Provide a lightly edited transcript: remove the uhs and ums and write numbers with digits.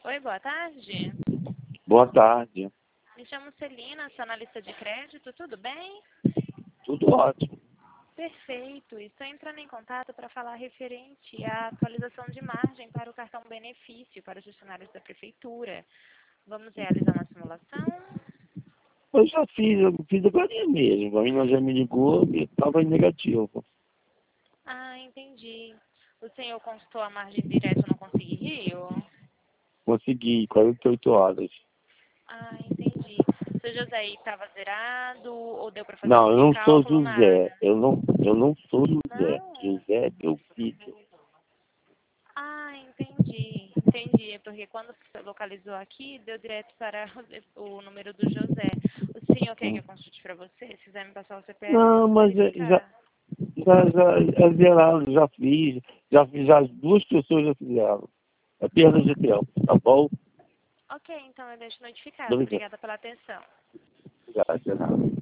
Oi, boa tarde. Boa tarde. Me chamo Celina, sou analista de crédito, tudo bem? Tudo ótimo. Perfeito. Estou entrando em contato para falar referente à atualização de margem para o cartão benefício para os funcionários da prefeitura. Vamos realizar uma simulação? Eu fiz agora mesmo. A menina já me ligou e estava em negativo. Ah, entendi. O senhor consultou a margem direta no Conseguiu? Consegui, 48 horas. Ah, entendi. O seu José estava zerado ou deu para fazer Não, algum eu não sou recálculo? José. Nada. Eu não sou José. Não? José é meu filho. Ah, entendi. Entendi. É porque quando você localizou aqui, deu direto para o número do José. O senhor quer que eu consulte para você? Se quiser me passar o CPF, eu Não, posso mas verificar. é zerado, já as duas pessoas já fizeram. É perda de tempo, tá bom? Ok, então eu deixo notificado. Obrigado. Obrigada pela atenção. Obrigado, de nada.